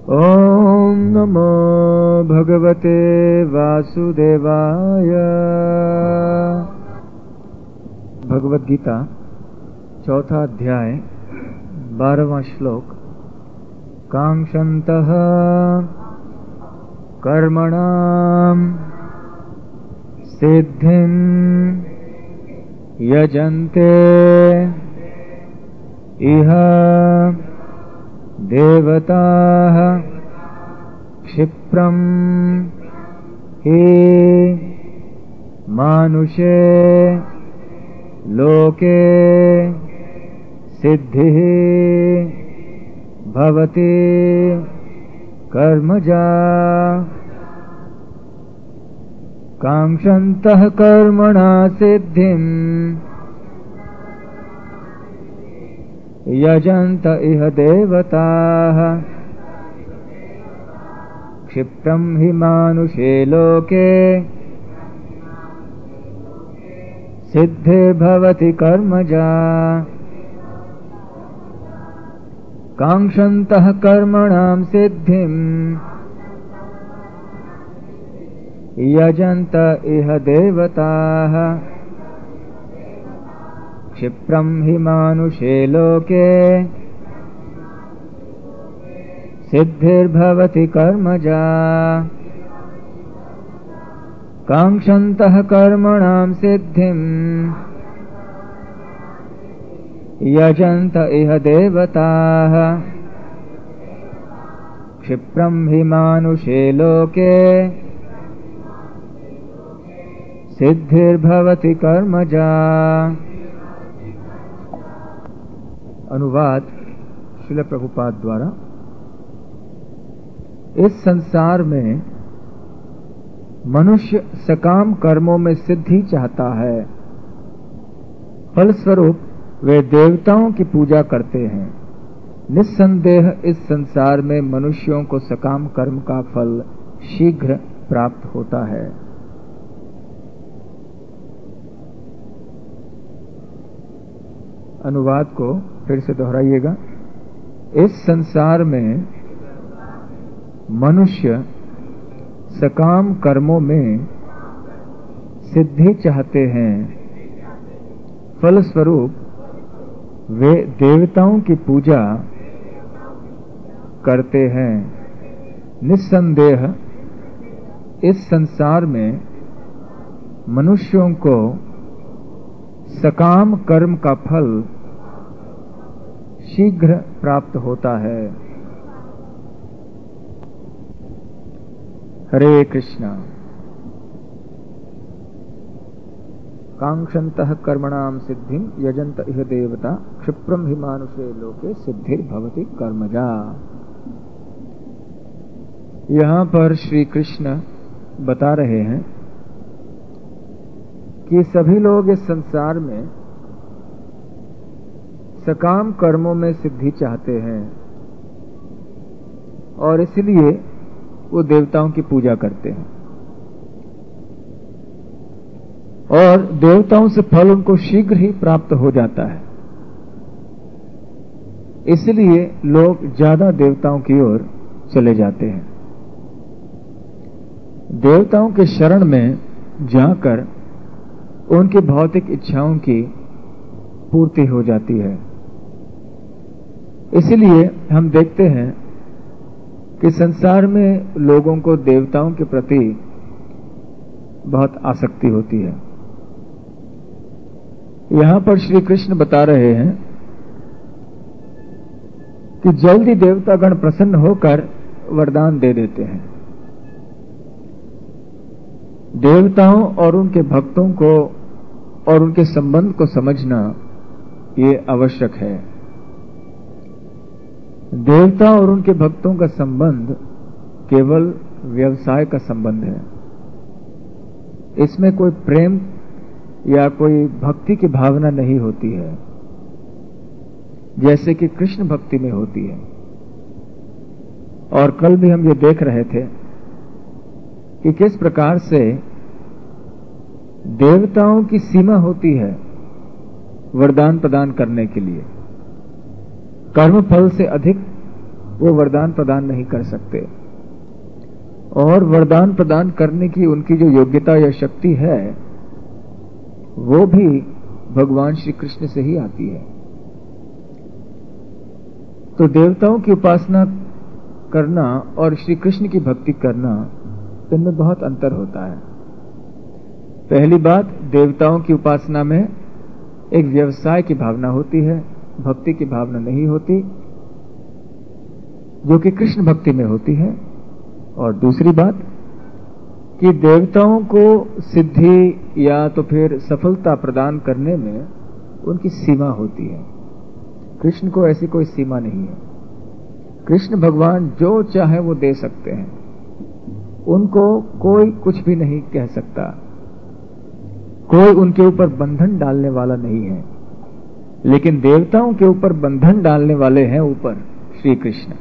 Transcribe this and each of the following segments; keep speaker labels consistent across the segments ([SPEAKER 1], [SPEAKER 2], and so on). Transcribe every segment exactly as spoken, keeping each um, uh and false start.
[SPEAKER 1] ओम नमो भगवते वासुदेवाय। भगवद गीता चौथा अध्याय बारहवां श्लोक। कांक्षन्तः कर्मणां सिद्धिं यजन्ते इह देवताः क्षिप्रं हि मानुषे लोके सिद्धिः भवति कर्मजा। कांक्षन्तः कर्मणा सिद्धिं यजन्त इह देवताः क्षिप्रं हि मानुषे लोके सिद्धिर्भवति कर्मजा। कांक्षन्तः कर्मणां सिद्धिं यजन्त इह देवताः क्षिप्रं हि मानुषे लोके सिद्धिर्भवति कर्मजा। कांक्षन्तः कर्मणां सिद्धिं यजन्त इह देवताः क्षिप्रं हि मानुषे लोके सिद्धिर्भवति कर्मजा। अनुवाद श्रील प्रभुपाद द्वारा। इस संसार में मनुष्य सकाम कर्मों में सिद्धि चाहता है। फलस्वरूप वे देवताओं की पूजा करते हैं। निस्संदेह इस संसार में मनुष्यों को सकाम कर्म का फल शीघ्र प्राप्त होता है। अनुवाद को फिर से दोहराइएगा। इस संसार में मनुष्य सकाम कर्मों में सिद्धि चाहते हैं। फलस्वरूप वे देवताओं की पूजा करते हैं। निस्संदेह इस संसार में मनुष्यों को सकाम कर्म का फल शीघ्र प्राप्त होता है। हरे कृष्णा। कांक्षन्तः कर्मणां सिद्धिं यजन्त इह देवता क्षिप्रं हि मानुषे लोके सिद्धिर्भवति कर्मजा। यहाँ पर श्री कृष्ण बता रहे हैं कि सभी लोग इस संसार में सकाम कर्मों में सिद्धि चाहते हैं और इसलिए वो देवताओं की पूजा करते हैं और देवताओं से फल उनको शीघ्र ही प्राप्त हो जाता है। इसलिए लोग ज्यादा देवताओं की ओर चले जाते हैं। देवताओं के शरण में जाकर उनकी भौतिक इच्छाओं की पूर्ति हो जाती है। इसलिए हम देखते हैं कि संसार में लोगों को देवताओं के प्रति बहुत आसक्ति होती है। यहां पर श्री कृष्ण बता रहे हैं कि जल्दी देवतागण प्रसन्न होकर वरदान दे देते हैं। देवताओं और उनके भक्तों को और उनके संबंध को समझना ये आवश्यक है। देवता और उनके भक्तों का संबंध केवल व्यवसाय का संबंध है। इसमें कोई प्रेम या कोई भक्ति की भावना नहीं होती है, जैसे कि कृष्ण भक्ति में होती है। और कल भी हम ये देख रहे थे कि किस प्रकार से देवताओं की सीमा होती है वरदान प्रदान करने के लिए। कर्म फल से अधिक वो वरदान प्रदान नहीं कर सकते। और वरदान प्रदान करने की उनकी जो योग्यता या शक्ति है वो भी भगवान श्री कृष्ण से ही आती है। तो देवताओं की उपासना करना और श्री कृष्ण की भक्ति करना, इनमें बहुत अंतर होता है। पहली बात, देवताओं की उपासना में एक व्यवसाय की भावना होती है, भक्ति की भावना नहीं होती, जो कि कृष्ण भक्ति में होती है। और दूसरी बात कि देवताओं को सिद्धि या तो फिर सफलता प्रदान करने में उनकी सीमा होती है। कृष्ण को ऐसी कोई सीमा नहीं है। कृष्ण भगवान जो चाहे वो दे सकते हैं, उनको कोई कुछ भी नहीं कह सकता, कोई उनके ऊपर बंधन डालने वाला नहीं है। लेकिन देवताओं के ऊपर बंधन डालने वाले हैं ऊपर श्री कृष्ण।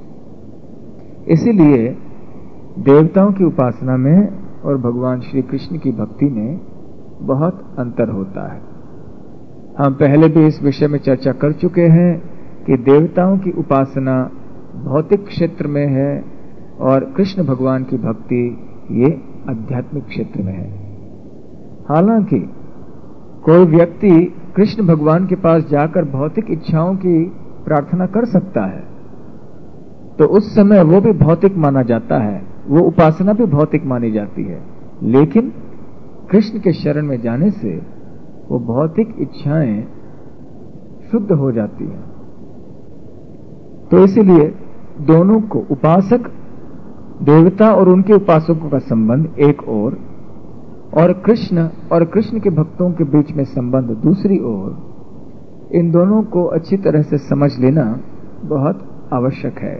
[SPEAKER 1] इसीलिए देवताओं की उपासना में और भगवान श्री कृष्ण की भक्ति में बहुत अंतर होता है। हम पहले भी इस विषय में चर्चा कर चुके हैं कि देवताओं की उपासना भौतिक क्षेत्र में है और कृष्ण भगवान की भक्ति ये आध्यात्मिक क्षेत्र में है। हालांकि कोई व्यक्ति कृष्ण भगवान के पास जाकर भौतिक इच्छाओं की प्रार्थना कर सकता है, तो उस समय वो भी भौतिक माना जाता है, वो उपासना भी भौतिक मानी जाती है। लेकिन कृष्ण के शरण में जाने से वो भौतिक इच्छाएं शुद्ध हो जाती हैं। तो इसीलिए दोनों को, उपासक देवता और उनके उपासकों का संबंध एक ओर, और कृष्ण और कृष्ण के भक्तों के बीच में संबंध दूसरी ओर, इन दोनों को अच्छी तरह से समझ लेना बहुत आवश्यक है।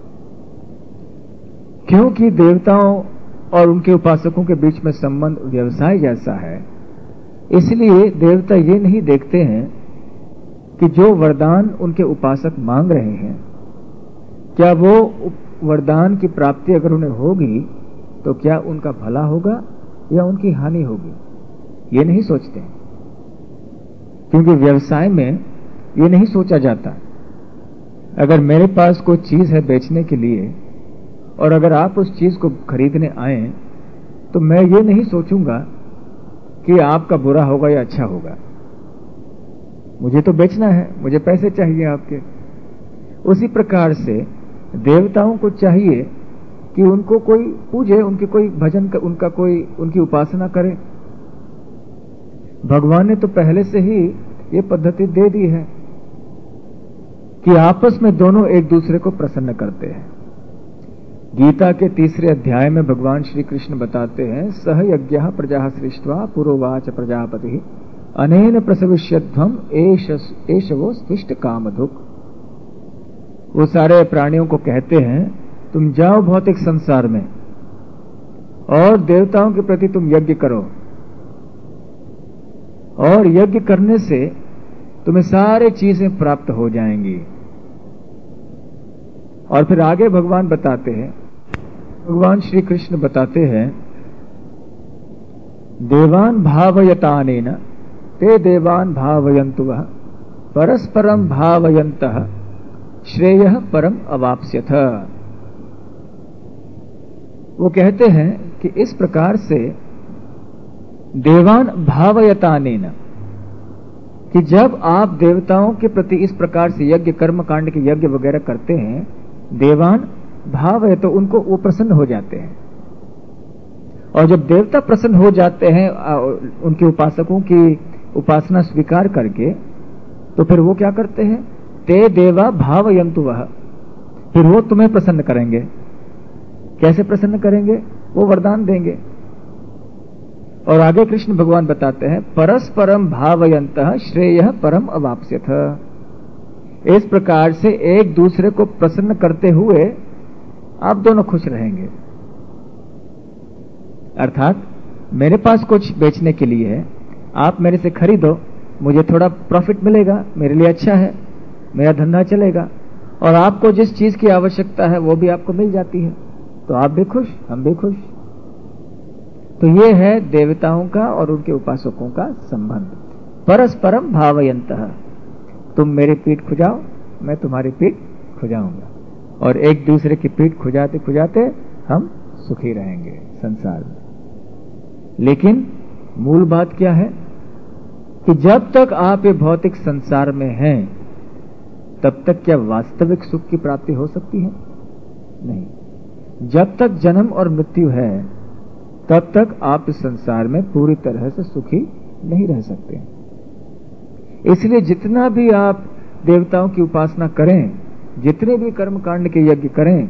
[SPEAKER 1] क्योंकि देवताओं और उनके उपासकों के बीच में संबंध व्यवसाय जैसा है, इसलिए देवता ये नहीं देखते हैं कि जो वरदान उनके उपासक मांग रहे हैं, क्या वो वरदान की प्राप्ति अगर उन्हें होगी तो क्या उनका भला होगा या उनकी हानि होगी, ये नहीं सोचते हैं। क्योंकि व्यवसाय में ये नहीं सोचा जाता। अगर मेरे पास कोई चीज है बेचने के लिए और अगर आप उस चीज को खरीदने आए, तो मैं ये नहीं सोचूंगा कि आपका बुरा होगा या अच्छा होगा। मुझे तो बेचना है, मुझे पैसे चाहिए आपके। उसी प्रकार से देवताओं को चाहिए कि उनको कोई पूजे, उनके कोई भजन कर, उनका कोई उनकी उपासना करे। भगवान ने तो पहले से ही ये पद्धति दे दी है कि आपस में दोनों एक दूसरे को प्रसन्न करते हैं। गीता के तीसरे अध्याय में भगवान श्री कृष्ण बताते हैं, सह यज्ञः प्रजा सृष्ट्वा पुरोवाच प्रजापति अनेन प्रसविष्यध्वम एष वो स्विष्ट कामधुक। वो सारे प्राणियों को कहते हैं, तुम जाओ भौतिक संसार में और देवताओं के प्रति तुम यज्ञ करो, और यज्ञ करने से तुम्हें सारे चीजें प्राप्त हो जाएंगी। और फिर आगे भगवान बताते हैं, भगवान श्री कृष्ण बताते हैं, देवान भावयतानेन ते देवान भावयन्तु वः परस्परम भावयन्तः श्रेयः परम अवाप्स्यथ। वो कहते हैं कि इस प्रकार से देवान भावयतानेन, कि जब आप देवताओं के प्रति इस प्रकार से यज्ञ, कर्म कांड के यज्ञ वगैरह करते हैं, देवान भाव है तो उनको वो प्रसन्न हो जाते हैं। और जब देवता प्रसन्न हो जाते हैं उनके उपासकों की उपासना स्वीकार करके, तो फिर वो क्या करते हैं, ते देवा भावयन्तु वः, फिर वो तुम्हें प्रसन्न करेंगे। कैसे प्रसन्न करेंगे? वो वरदान देंगे। और आगे कृष्ण भगवान बताते हैं, परस्परम भावयन्तः श्रेयः परम अवाप्स्यथ। इस प्रकार से एक दूसरे को प्रसन्न करते हुए आप दोनों खुश रहेंगे। अर्थात मेरे पास कुछ बेचने के लिए है, आप मेरे से खरीदो, मुझे थोड़ा प्रॉफिट मिलेगा, मेरे लिए अच्छा है, मेरा धंधा चलेगा। और आपको जिस चीज की आवश्यकता है वो भी आपको मिल जाती है, तो आप भी खुश, हम भी खुश। तो ये है देवताओं का और उनके उपासकों का संबंध। परस्परम भावयन्तः, तुम मेरी पीठ खुजाओ, मैं तुम्हारी पीठ खुजाऊंगा। और एक दूसरे की पीठ खुजाते खुजाते हम सुखी रहेंगे संसार में। लेकिन मूल बात क्या है कि जब तक आप ये भौतिक संसार में हैं तब तक क्या वास्तविक सुख की प्राप्ति हो सकती है? नहीं। जब तक जन्म और मृत्यु है तब तक आप इस संसार में पूरी तरह से सुखी नहीं रह सकते। इसलिए जितना भी आप देवताओं की उपासना करें, जितने भी कर्मकांड के यज्ञ करें,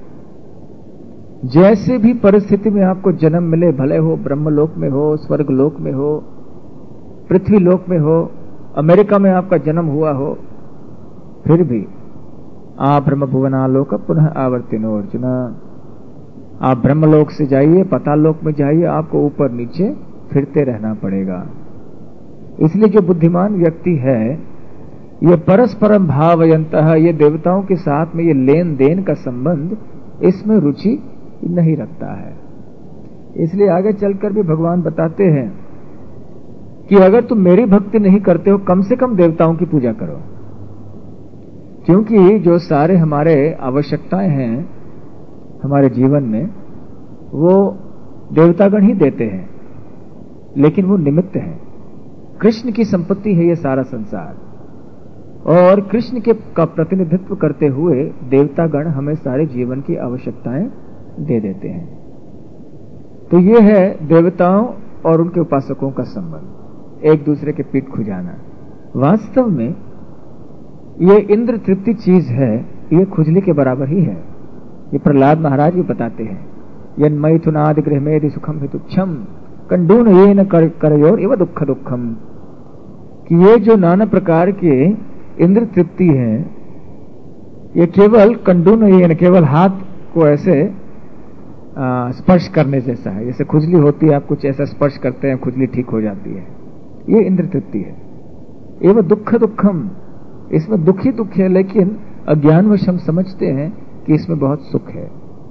[SPEAKER 1] जैसे भी परिस्थिति में आपको जन्म मिले, भले हो ब्रह्मलोक में हो, स्वर्ग लोक में हो, पृथ्वी लोक में हो, अमेरिका में आपका जन्म हुआ हो, फिर भी आप ब्रह्म भुवनालोक पुनः आवर्तिनो अर्जुन, आप ब्रह्मलोक से जाइए, पातालोक में जाइए, आपको ऊपर नीचे फिरते रहना पड़ेगा। इसलिए जो बुद्धिमान व्यक्ति है ये परस्परम भावयंतः, ये देवताओं के साथ में ये लेन देन का संबंध, इसमें रुचि नहीं रखता है। इसलिए आगे चलकर भी भगवान बताते हैं कि अगर तुम मेरी भक्ति नहीं करते हो, कम से कम देवताओं की पूजा करो, क्योंकि जो सारे हमारे आवश्यकताएं हैं हमारे जीवन में वो देवतागण ही देते हैं, लेकिन वो निमित्त हैं। कृष्ण की संपत्ति है ये सारा संसार, और कृष्ण के का प्रतिनिधित्व करते हुए देवतागण हमें सारे जीवन की आवश्यकताएं दे देते हैं। तो ये है देवताओं और उनके उपासकों का संबंध, एक दूसरे के पीठ खुजाना। वास्तव में ये इंद्र तृप्ति चीज है, ये खुजली के बराबर ही है। ये प्रहलाद महाराज भी बताते हैं, यन मैथुनाद गृह में सुखम हितुक्षम कंडून ये न कर करयोर एवं दुख दुखम, कि ये जो नाना प्रकार के इंद्र तृप्ति है ये केवल कंडून ये न केवल हाथ को ऐसे स्पर्श करने जैसा है। जैसे खुजली होती है, आप कुछ ऐसा स्पर्श करते हैं, खुजली ठीक हो जाती है, ये इंद्र तृप्ति है। एवं दुख दुखम, इसमें दुख ही दुख है, लेकिन अज्ञानवश हम समझते हैं कि इसमें बहुत सुख है।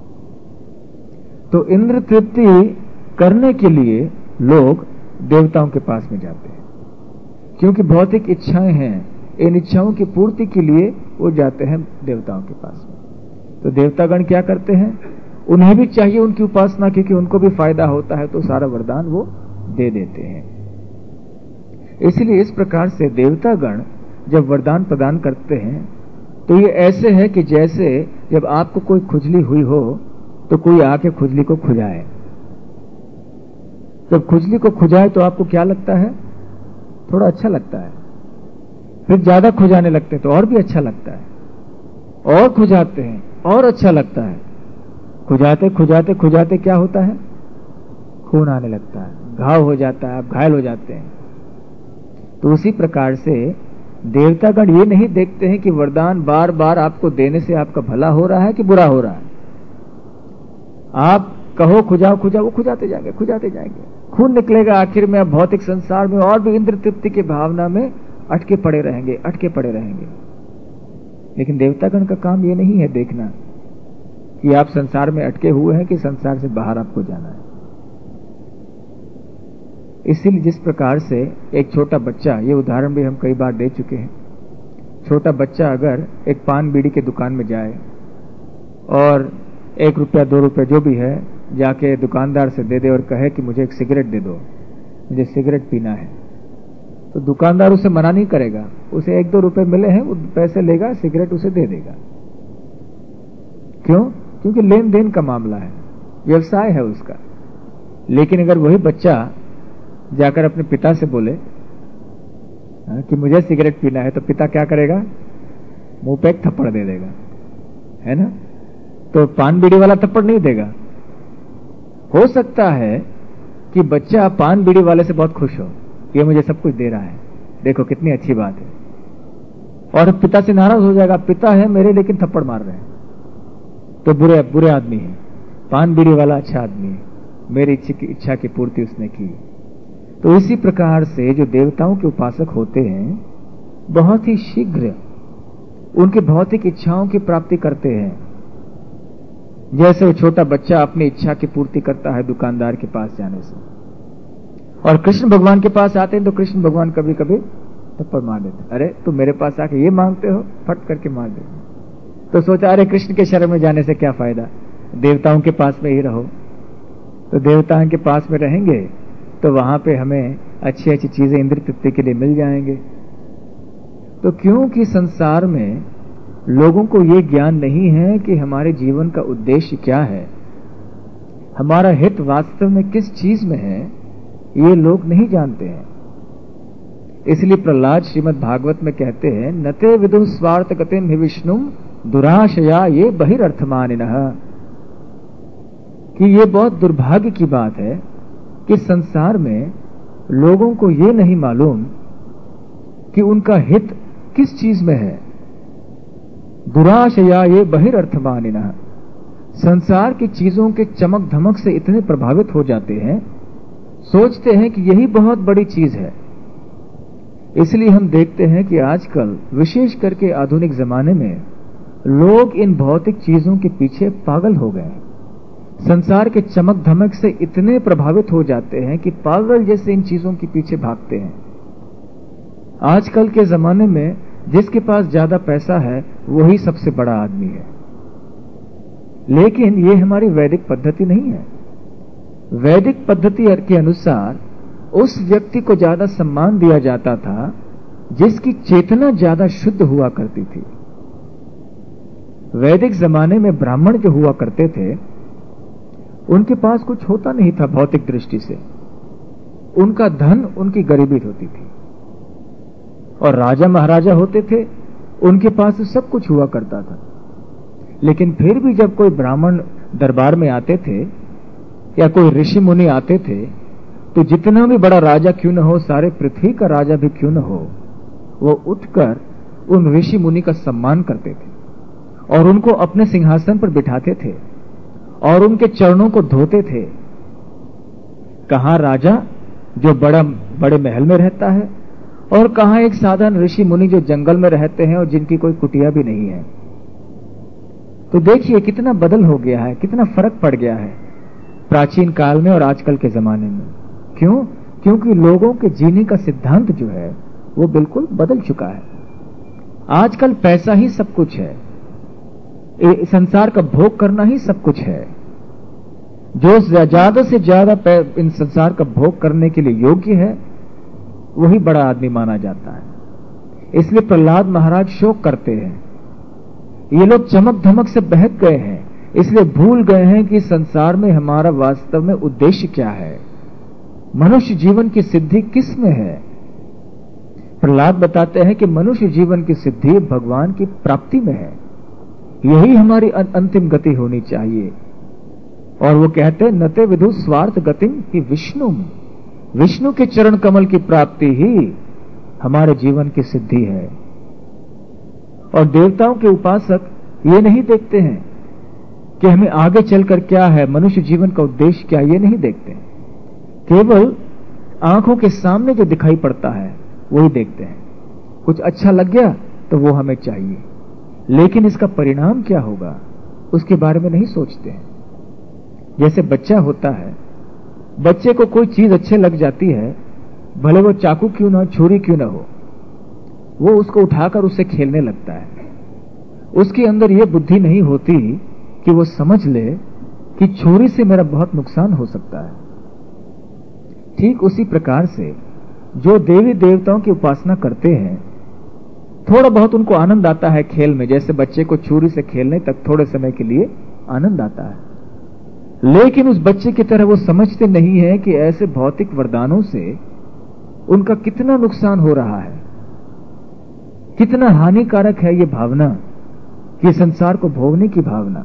[SPEAKER 1] तो इंद्र तृप्ति करने के लिए लोग देवताओं के पास में जाते हैं, क्योंकि भौतिक इच्छाएं हैं, इन इच्छाओं की पूर्ति के लिए वो जाते हैं देवताओं के पास में। तो देवतागण क्या करते हैं, उन्हें भी चाहिए उनकी उपासना, क्योंकि उनको भी फायदा होता है, तो सारा वरदान वो दे देते हैं। इसलिए इस प्रकार से देवतागण जब वरदान प्रदान करते हैं तो ये ऐसे है कि जैसे जब आपको कोई खुजली हुई हो तो कोई आके खुजली को खुजाए। जब खुजली को खुजाए तो आपको क्या लगता है, थोड़ा अच्छा लगता है। फिर ज्यादा खुजाने लगते हैं तो और भी अच्छा लगता है, और खुजाते हैं और अच्छा लगता है। खुजाते खुजाते खुजाते क्या होता है, खून आने लगता है, घाव हो जाता है, आप घायल हो जाते हैं। तो उसी प्रकार से देवतागण ये नहीं देखते हैं कि वरदान बार बार आपको देने से आपका भला हो रहा है कि बुरा हो रहा है। आप कहो खुजाओ खुजाओ, वो खुजाते जाएंगे खुजाते जाएंगे, खून निकलेगा, आखिर में आप भौतिक संसार में और भी इंद्र तृप्ति की भावना में अटके पड़े रहेंगे अटके पड़े रहेंगे। लेकिन देवतागण का काम ये नहीं है देखना कि आप संसार में अटके हुए हैं कि संसार से बाहर आपको जाना है। इसीलिए जिस प्रकार से एक छोटा बच्चा, ये उदाहरण भी हम कई बार दे चुके हैं, छोटा बच्चा अगर एक पान बीड़ी की दुकान में जाए और एक रुपया दो रुपया जो भी है जाके दुकानदार से दे दे और कहे कि मुझे एक सिगरेट दे दो, मुझे सिगरेट पीना है, तो दुकानदार उसे मना नहीं करेगा। उसे एक दो रुपए मिले हैं, वो पैसे लेगा, सिगरेट उसे दे देगा। क्यों? क्योंकि लेन देन का मामला है, व्यवसाय है उसका। लेकिन अगर वही बच्चा जाकर अपने पिता से बोले कि मुझे सिगरेट पीना है, तो पिता क्या करेगा, मुंह पे एक थप्पड़ दे देगा, है ना। तो पान बीड़ी वाला थप्पड़ नहीं देगा। हो सकता है कि बच्चा पान बीड़ी वाले से बहुत खुश हो, ये मुझे सब कुछ दे रहा है, देखो कितनी अच्छी बात है, और पिता से नाराज हो जाएगा, पिता है मेरे लेकिन थप्पड़ मार रहे हैं, तो बुरे बुरे आदमी है, पान बीड़ी वाला अच्छा आदमी है, मेरी इच्छा की पूर्ति उसने की। तो इसी प्रकार से जो देवताओं के उपासक होते हैं बहुत ही शीघ्र उनकी भौतिक इच्छाओं की प्राप्ति करते हैं। जैसे वो छोटा बच्चा अपनी इच्छा की पूर्ति करता है दुकानदार के पास जाने से, और कृष्ण भगवान के पास आते हैं तो कृष्ण भगवान कभी कभी थप्पड़ मार देते, अरे तुम मेरे पास आके ये मांगते हो, फट करके मार देते। तो सोचा अरे कृष्ण के शरण में जाने से क्या फायदा, देवताओं के पास में ही रहो। तो देवताओं के पास में रहेंगे तो वहां पे हमें अच्छी अच्छी चीजें इंद्र तृप्ति के लिए मिल जाएंगे। तो क्योंकि संसार में लोगों को ये ज्ञान नहीं है कि हमारे जीवन का उद्देश्य क्या है, हमारा हित वास्तव में किस चीज में है, ये लोग नहीं जानते हैं। इसलिए प्रहलाद श्रीमद् भागवत में कहते हैं, नते विदु स्वार्थ गतिम हि विष्णुम दुराशया ये बहिरर्थमानिनः, कि ये बहुत दुर्भाग्य की बात है कि संसार में लोगों को ये नहीं मालूम कि उनका हित किस चीज में है। दुराशया ये बहिरर्थमानिनः, संसार की चीजों के चमक धमक से इतने प्रभावित हो जाते हैं, सोचते हैं कि यही बहुत बड़ी चीज है। इसलिए हम देखते हैं कि आजकल विशेष करके आधुनिक जमाने में लोग इन भौतिक चीजों के पीछे पागल हो गए। संसार के चमक धमक से इतने प्रभावित हो जाते हैं कि पागल जैसे इन चीजों के पीछे भागते हैं। आजकल के जमाने में जिसके पास ज्यादा पैसा है वही सबसे बड़ा आदमी है, लेकिन ये हमारी वैदिक पद्धति नहीं है। वैदिक पद्धति के अनुसार उस व्यक्ति को ज्यादा सम्मान दिया जाता था जिसकी चेतना ज्यादा शुद्ध हुआ करती थी। वैदिक जमाने में ब्राह्मण जो हुआ करते थे उनके पास कुछ होता नहीं था भौतिक दृष्टि से, उनका धन उनकी गरीबी होती थी। और राजा महाराजा होते थे, उनके पास सब कुछ हुआ करता था। लेकिन फिर भी जब कोई ब्राह्मण दरबार में आते थे या कोई ऋषि मुनि आते थे, तो जितना भी बड़ा राजा क्यों न हो, सारे पृथ्वी का राजा भी क्यों न हो, वो उठकर उन ऋषि मुनि का सम्मान करते थे और उनको अपने सिंहासन पर बिठाते थे और उनके चरणों को धोते थे। कहां राजा जो बड़ा बड़े महल में रहता है और कहां एक साधारण ऋषि मुनि जो जंगल में रहते हैं और जिनकी कोई कुटिया भी नहीं है। तो देखिए कितना बदल हो गया है, कितना फर्क पड़ गया है प्राचीन काल में और आजकल के जमाने में। क्यों? क्योंकि लोगों के जीने का सिद्धांत जो है वो बिल्कुल बदल चुका है। आजकल पैसा ही सब कुछ है, संसार का भोग करना ही सब कुछ है। जो ज्यादा से ज्यादा इन संसार का भोग करने के लिए योग्य है वही बड़ा आदमी माना जाता है। इसलिए प्रहलाद महाराज शोक करते हैं, ये लोग चमक धमक से बहक गए हैं, इसलिए भूल गए हैं कि संसार में हमारा वास्तव में उद्देश्य क्या है, मनुष्य जीवन की सिद्धि किस में है। प्रहलाद बताते हैं कि मनुष्य जीवन की सिद्धि भगवान की प्राप्ति में है, यही हमारी अंतिम गति होनी चाहिए। और वो कहते हैं नते विदु स्वार्थ गतिम ही विष्णु, विष्णु के चरण कमल की प्राप्ति ही हमारे जीवन की सिद्धि है। और देवताओं के उपासक ये नहीं देखते हैं कि हमें आगे चलकर क्या है, मनुष्य जीवन का उद्देश्य क्या, ये नहीं देखते। केवल आंखों के सामने जो दिखाई पड़ता है वही देखते हैं। कुछ अच्छा लग गया तो वो हमें चाहिए, लेकिन इसका परिणाम क्या होगा उसके बारे में नहीं सोचते हैं। जैसे बच्चा होता है, बच्चे को कोई चीज अच्छे लग जाती है, भले वो चाकू क्यों ना हो, छुरी क्यों ना हो, वो उसको उठाकर उससे खेलने लगता है। उसके अंदर ये बुद्धि नहीं होती कि वो समझ ले कि छुरी से मेरा बहुत नुकसान हो सकता है। ठीक उसी प्रकार से जो देवी देवताओं की उपासना करते हैं, थोड़ा बहुत उनको आनंद आता है खेल में, जैसे बच्चे को छुरी से खेलने तक थोड़े समय के लिए आनंद आता है, लेकिन उस बच्चे की तरह वो समझते नहीं है कि ऐसे भौतिक वरदानों से उनका कितना नुकसान हो रहा है, कितना हानिकारक है ये भावना, ये संसार को भोगने की भावना।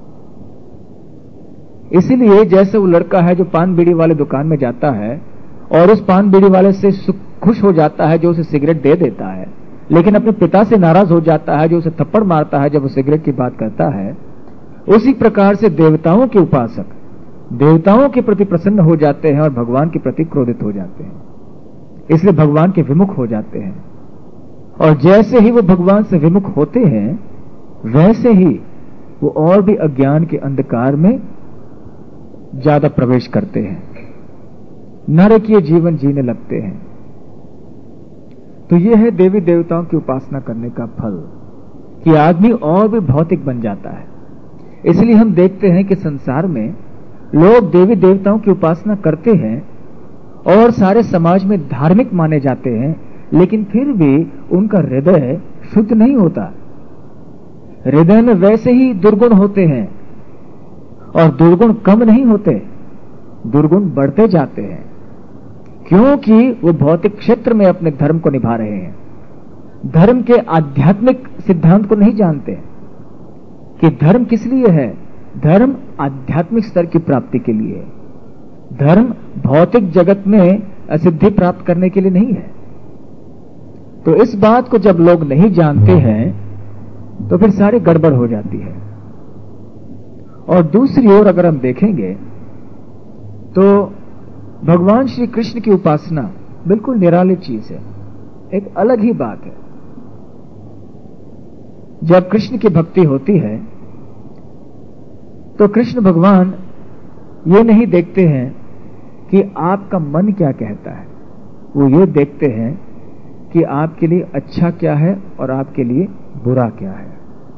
[SPEAKER 1] इसीलिए जैसे वो लड़का है जो पान बीड़ी वाले दुकान में जाता है और उस पान बीड़ी वाले से खुश हो जाता है जो उसे सिगरेट दे देता है, लेकिन अपने पिता से नाराज हो जाता है जो उसे थप्पड़ मारता है जब वो सिगरेट की बात करता है, उसी प्रकार से देवताओं के उपासक देवताओं के प्रति प्रसन्न हो जाते हैं और भगवान के प्रति क्रोधित हो जाते हैं, इसलिए भगवान के विमुख हो जाते हैं। और जैसे ही वो भगवान से विमुख होते हैं वैसे ही वो और भी अज्ञान के अंधकार में ज्यादा प्रवेश करते हैं, नरकीय जीवन जीने लगते हैं। तो यह है देवी देवताओं की उपासना करने का फल, कि आदमी और भी भौतिक बन जाता है। इसलिए हम देखते हैं कि संसार में लोग देवी देवताओं की उपासना करते हैं और सारे समाज में धार्मिक माने जाते हैं, लेकिन फिर भी उनका हृदय शुद्ध नहीं होता। हृदय में वैसे ही दुर्गुण होते हैं और दुर्गुण कम नहीं होते, दुर्गुण बढ़ते जाते हैं, क्योंकि वो भौतिक क्षेत्र में अपने धर्म को निभा रहे हैं, धर्म के आध्यात्मिक सिद्धांत को नहीं जानते कि धर्म किस लिए है। धर्म आध्यात्मिक स्तर की प्राप्ति के लिए है, धर्म भौतिक जगत में सिद्धि प्राप्त करने के लिए नहीं है। तो इस बात को जब लोग नहीं जानते हैं तो फिर सारी गड़बड़ हो जाती है। और दूसरी ओर अगर हम देखेंगे तो भगवान श्री कृष्ण की उपासना बिल्कुल निराली चीज है, एक अलग ही बात है। जब कृष्ण की भक्ति होती है तो कृष्ण भगवान ये नहीं देखते हैं कि आपका मन क्या कहता है, वो ये देखते हैं कि आपके लिए अच्छा क्या है और आपके लिए बुरा क्या है।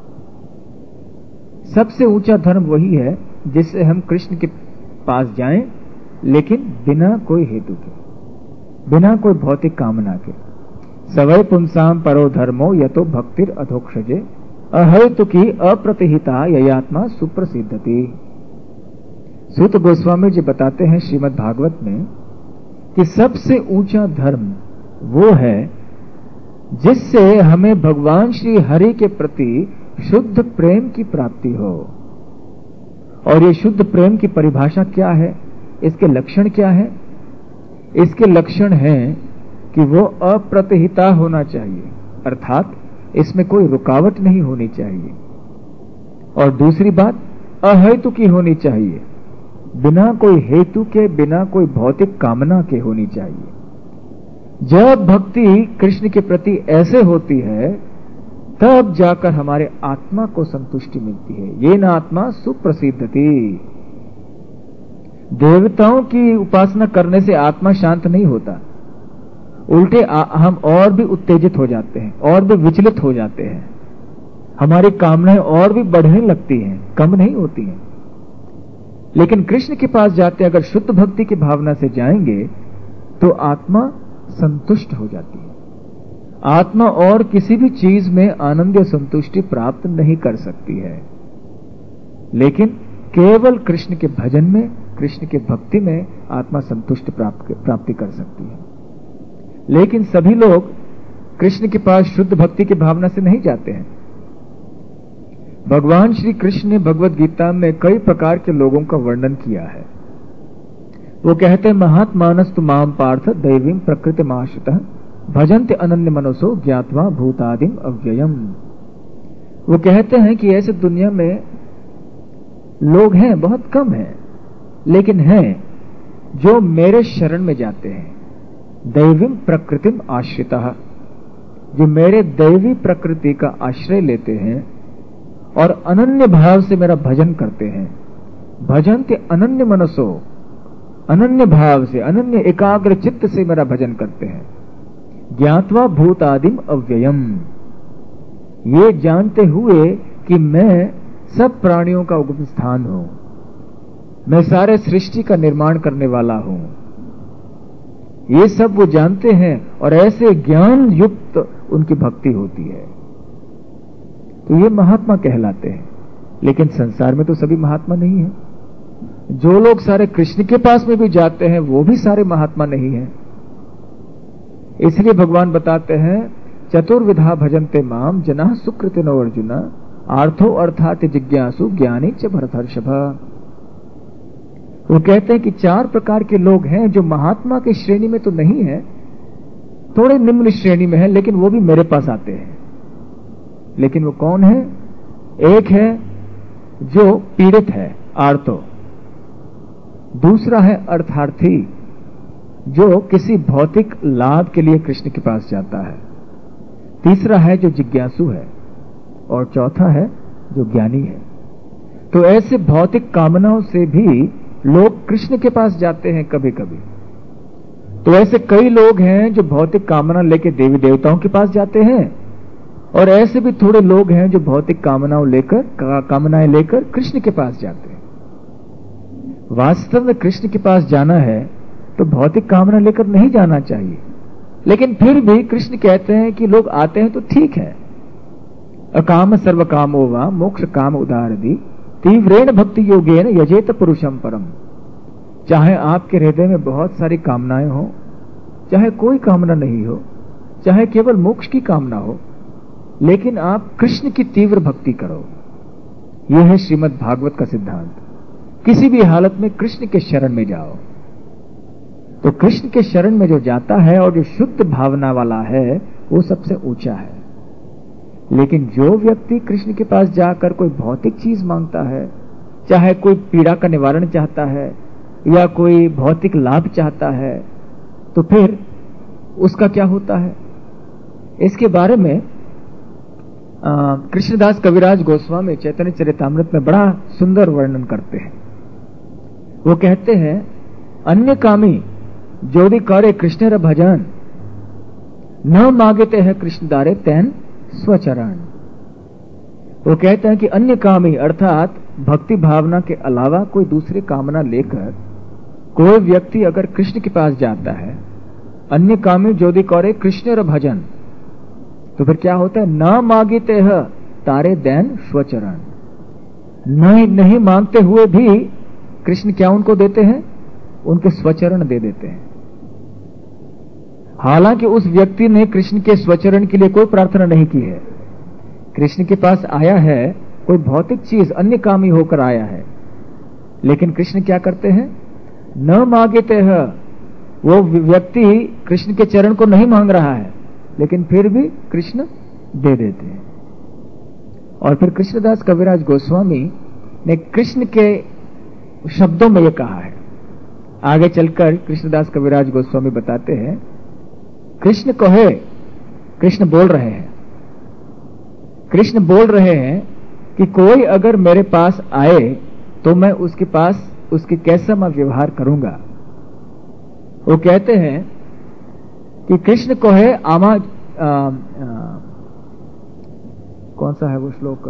[SPEAKER 1] सबसे ऊंचा धर्म वही है जिससे हम कृष्ण के पास जाएं, लेकिन बिना कोई हेतु के, बिना कोई भौतिक कामना के। सवै पुंसाम परो धर्मो यतो भक्तिर अधोक्षजे अहेतु की अप्रतिहिता ययात्मा सुप्रसिद्धति। सूत गोस्वामी जी बताते हैं श्रीमद् भागवत में कि सबसे ऊंचा धर्म वो है जिससे हमें भगवान श्री हरि के प्रति शुद्ध प्रेम की प्राप्ति हो। और ये शुद्ध प्रेम की परिभाषा क्या है, इसके लक्षण क्या है? इसके लक्षण हैं कि वो अप्रतिहिता होना चाहिए, अर्थात इसमें कोई रुकावट नहीं होनी चाहिए। और दूसरी बात अहेतु की होनी चाहिए, बिना कोई हेतु के, बिना कोई भौतिक कामना के होनी चाहिए। जब भक्ति कृष्ण के प्रति ऐसे होती है तब जाकर हमारे आत्मा को संतुष्टि मिलती है। ये न आत्मा सुप्रसिद्धति। देवताओं की उपासना करने से आत्मा शांत नहीं होता, उल्टे हम और भी उत्तेजित हो जाते हैं, और भी विचलित हो जाते हैं, हमारी कामनाएं और भी बढ़ने लगती हैं, कम नहीं होती हैं। लेकिन कृष्ण के पास जाते अगर शुद्ध भक्ति की भावना से जाएंगे तो आत्मा संतुष्ट हो जाती है। आत्मा और किसी भी चीज में आनंद या संतुष्टि प्राप्त नहीं कर सकती है, लेकिन केवल कृष्ण के भजन में, कृष्ण के भक्ति में आत्मा संतुष्ट प्राप्त प्राप्ति कर सकती है। लेकिन सभी लोग कृष्ण के पास शुद्ध भक्ति की भावना से नहीं जाते हैं। भगवान श्री कृष्ण ने भगवत गीता में कई प्रकार के लोगों का वर्णन किया है। वो कहते हैं महात्मानस्तु माम पार्थ दैवीं प्रकृतिमाश्रितः भजन्ते अनन्य मनसो ज्ञात्वा भूतादिम अव्ययम। वो कहते हैं कि ऐसे दुनिया में लोग हैं, बहुत कम हैं, लेकिन हैं जो मेरे शरण में जाते हैं। दैवीं प्रकृतिम आश्रितः, जो मेरे दैवी प्रकृति का आश्रय लेते हैं और अनन्य भाव से मेरा भजन करते हैं। भजन्ते अनन्य मनसो, अनन्य भाव से, अनन्य एकाग्र चित्त से मेरा भजन करते हैं। ज्ञात्वा भूतादिम अव्ययम, ये जानते हुए कि मैं सब प्राणियों का उगम स्थान हूं, मैं सारे सृष्टि का निर्माण करने वाला हूं, ये सब वो जानते हैं और ऐसे ज्ञान युक्त उनकी भक्ति होती है, तो ये महात्मा कहलाते हैं। लेकिन संसार में तो सभी महात्मा नहीं है। जो लोग सारे कृष्ण के पास में भी जाते हैं वो भी सारे महात्मा नहीं है। इसलिए भगवान बताते हैं चतुर्विधा भजन्ते माम जनाः सुकृतिनो अर्जुन आर्थो अर्थात जिज्ञासु ज्ञानी च भरतर्षभ। वो कहते हैं कि चार प्रकार के लोग हैं जो महात्मा की श्रेणी में तो नहीं है, थोड़े निम्न श्रेणी में है, लेकिन वो भी मेरे पास आते हैं। लेकिन वो कौन है? एक है जो पीड़ित है, आर्तो। दूसरा है अर्थार्थी, जो किसी भौतिक लाभ के लिए कृष्ण के पास जाता है। तीसरा है जो जिज्ञासु है, और चौथा है जो ज्ञानी है। तो ऐसे भौतिक कामनाओं से भी लोग कृष्ण के पास जाते हैं कभी कभी। तो ऐसे कई लोग हैं जो भौतिक कामना लेके देवी देवताओं के पास जाते हैं, और ऐसे भी थोड़े लोग हैं जो भौतिक कामनाओं लेकर का, कामनाएं लेकर कृष्ण के पास जाते हैं। वास्तव में कृष्ण के पास जाना है तो भौतिक कामना लेकर नहीं जाना चाहिए, लेकिन फिर भी कृष्ण कहते हैं कि लोग आते हैं तो ठीक है। अकाम सर्व कामो वा मोक्ष काम उदारदि तीव्रेण भक्ति योगेन यजेत पुरुषम परम। चाहे आपके हृदय में बहुत सारी कामनाएं हो, चाहे कोई कामना नहीं हो, चाहे केवल मोक्ष की कामना हो, लेकिन आप कृष्ण की तीव्र भक्ति करो। यह है श्रीमद् भागवत का सिद्धांत। किसी भी हालत में कृष्ण के शरण में जाओ। तो कृष्ण के शरण में जो जाता है और जो शुद्ध भावना वाला है वो सबसे ऊंचा है। लेकिन जो व्यक्ति कृष्ण के पास जाकर कोई भौतिक चीज मांगता है, चाहे कोई पीड़ा का निवारण चाहता है या कोई भौतिक लाभ चाहता है, तो फिर उसका क्या होता है? इसके बारे में कृष्णदास कविराज गोस्वामी चैतन्य चरितामृत में बड़ा सुंदर वर्णन करते हैं। वो कहते हैं, अन्य कामी जोदि करे कृष्ण र भजन, न मांगते हैं कृष्ण दारे तैन स्वचरण। वो कहते हैं कि अन्य कामी अर्थात भक्ति भावना के अलावा कोई दूसरी कामना लेकर कोई व्यक्ति अगर कृष्ण के पास जाता है, अन्य कामी जोदि करे कृष्ण र भजन, तो फिर क्या होता है? न मांगते हैं तारे दैन स्वचरण। नहीं नहीं मांगते हुए भी कृष्ण क्या उनको देते हैं? उनके स्वचरण दे देते हैं। हालांकि उस व्यक्ति ने कृष्ण के स्वचरण के लिए कोई प्रार्थना नहीं की है। कृष्ण के पास आया है, कोई भौतिक चीज अन्य कामी होकर आया है, लेकिन कृष्ण क्या करते हैं? न मांगते हैं। वो व्यक्ति कृष्ण के चरण को नहीं मांग रहा है, लेकिन फिर भी कृष्ण दे देते हैं। और फिर कृष्णदास कविराज गोस्वामी ने कृष्ण के शब्दों में यह कहा है। आगे चलकर कृष्णदास कविराज गोस्वामी बताते हैं, कृष्ण कहे, कृष्ण बोल रहे हैं, कृष्ण बोल रहे हैं कि कोई अगर मेरे पास आए तो मैं उसके पास उसके कैसा मैं व्यवहार करूंगा। वो कहते हैं कि कृष्ण कहे आमा आ, आ, कौन सा है वो श्लोक?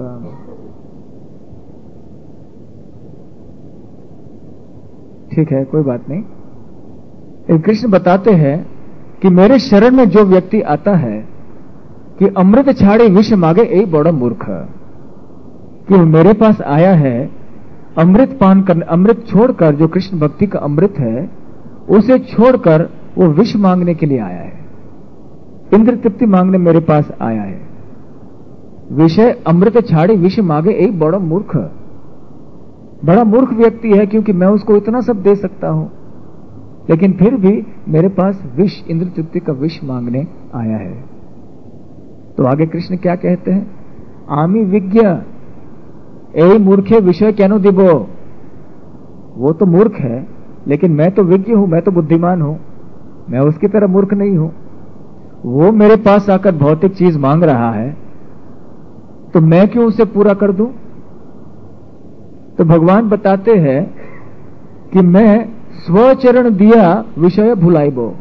[SPEAKER 1] ठीक है, कोई बात नहीं। कृष्ण बताते हैं कि मेरे शरण में जो व्यक्ति आता है कि अमृत छाड़े विष मांगे, यही बड़ा मूर्ख है। कि मेरे पास आया है अमृत पान कर, अमृत छोड़कर, जो कृष्ण भक्ति का अमृत है उसे छोड़कर वो विष मांगने के लिए आया है, इंद्र तृप्ति मांगने मेरे पास आया है। विषय अमृत छाड़े विष मांगे, यही बड़ा मूर्ख, बड़ा मूर्ख व्यक्ति है, क्योंकि मैं उसको इतना सब दे सकता हूं, लेकिन फिर भी मेरे पास विष, इंद्र तृप्ति का विष मांगने आया है। तो आगे कृष्ण क्या कहते हैं? आमी विज्ञ ए मूर्खे विषय कैनो दिबो। वो तो मूर्ख है, लेकिन मैं तो विज्ञ हूं, मैं तो बुद्धिमान हूं, मैं उसकी तरह मूर्ख नहीं हूं। वो मेरे पास आकर भौतिक चीज मांग रहा है, तो मैं क्यों उसे पूरा कर दूं? तो भगवान बताते हैं कि मैं स्वचरण दिया विषय भुलाइबो।